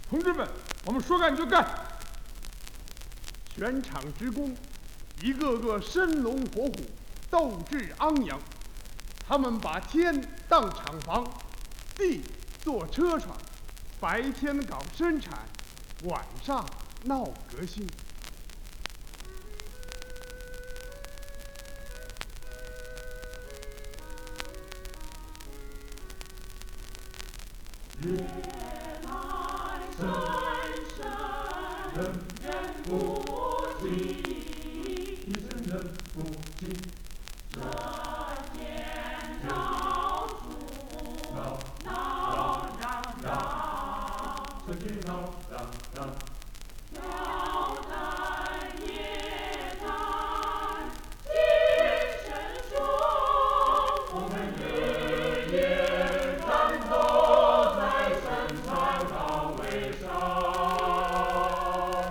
同志们，我们说干就干。 全场职工，一个个生龙活虎，斗志昂扬。他们把天当厂房，地做车床，白天搞生产，晚上闹革新。 夜来深深，人人不惊，一声人不惊。人间绕树，闹嚷嚷，春天闹嚷嚷。挑灯夜战，精神爽，我们日夜战斗在生产岗位上。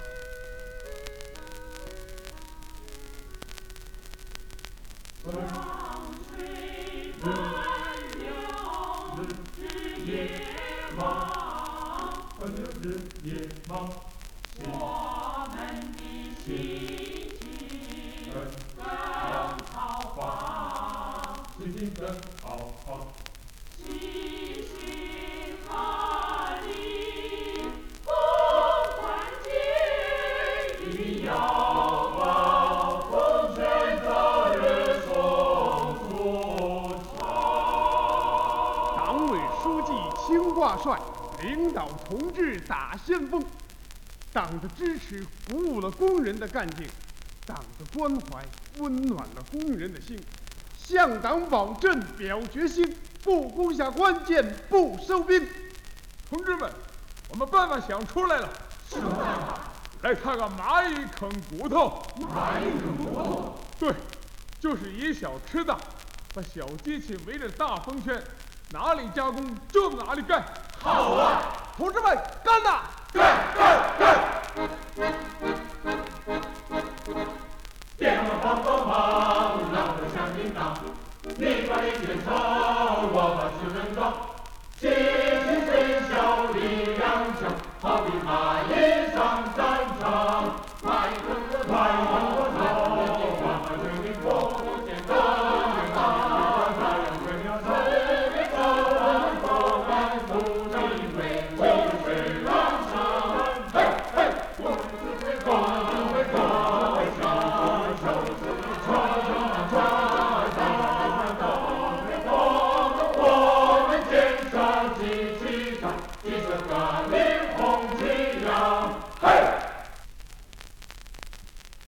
江水奔流，日夜忙，日夜忙。我们的心情更豪放，心情更豪放。齐心合力，共团结，一定要把风尘早日送出城。 党委书记轻挂帅，领导同志打先锋。党的支持鼓舞了工人的干劲，党的关怀温暖了工人的心。向党保证表决心，不攻下关键不收兵。 同志们，我们办法想出来了。 什么办法？ 来看看蚂蚁啃骨头。 蚂蚁啃骨头？ 对，就是以小吃大，把小机器围着大风圈，哪里加工就哪里干。 好啊！ 同志们，干呐！ 电脑帮帮忙，让我响叮当。你把一件抄，我把事人刚。齐心虽小，力量强，好比蚂蚁上战场。蚂蚁啃骨头，我把生命活不见得那样为了生命走完不能因为洪水浪上。嘿嘿，我们自会光会光会上，手指我们肩上机器上，机车干力。